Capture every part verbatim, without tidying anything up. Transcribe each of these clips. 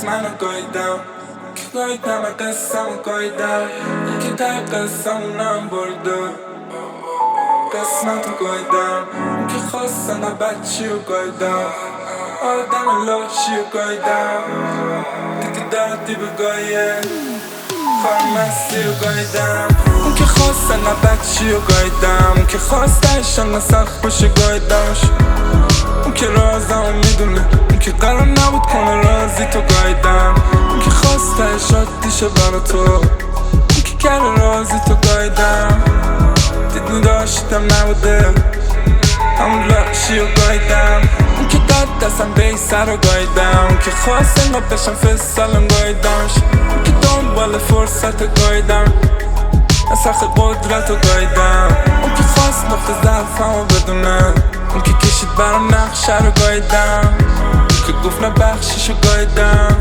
منو گاییدم که گاییدم قصه‌مو گاییدم که ته قصه‌مونم برده قسمتو گاییدم که خواستم بچی رو گاییدم آدم لاشی رو گاییدم دیدی دردی بگایه فارمسی رو گاییدم اون که خواستن بچی رو گاییدم که خواستشن سخت باشه گاییدمش اون که رازمو میدونه اون که قرار نبود کنه رازی تو گاییدم اون که خواستش عادیشه برا تو اون که کرده رازی تو گاییدم دیدنی داشتم نبوده همون لاشی رو گاییدم اون که داد دستم به ای سر رو گاییدم اون که خواست انگاه بشم فستالم گاییدمش اون که دنبال فرصت گاییدم از سخت قدرت رو گاییدم اون که خواست نقطه ضعفمو بدونه اون که کشید برام نقشه رو گاییدم اون که گفت نبخشیش رو گاییدم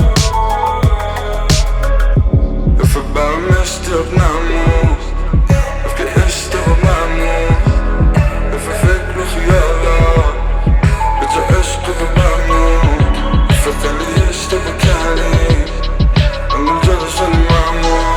دفعه برام اشتیاق نمون گفت که اشتباه ممنون دفعه فکر و خیالات به جا عشق و ممنون دفعه خیلی اشتباه کردی من جلو شدی ممنون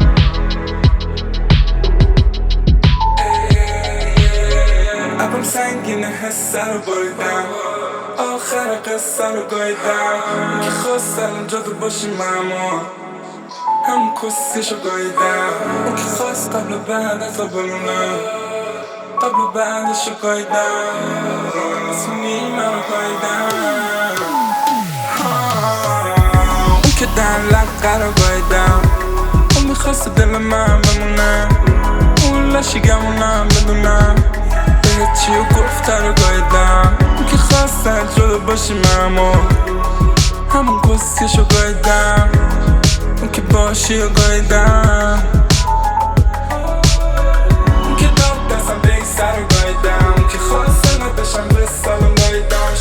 ابم سنگینه حسه رو بریدم آخر قصه رو گاییدم که خواستم اونجا تو باشی ممنون همون کسیشو گاییدم اون که خواست قبل و بعدت رو بمونه قبل و بعدشو گاییدم اسمونی منو گاییدم اون که دن لقه رو گاییدم اون میخواست دل من بمونه اون لاشی گمونم بدونم بهت چی و گفته رو گاییدم اون که خواستن جدا باشی ممنون همون کسیشو گاییدم اون که باشی رو گاییدم اون که داد دستم به ای سر رو گاییدم اون که خواستن بشم به سالم گاییدمش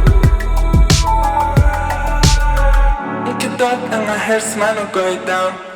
داد انقدر هرس منو گاییدم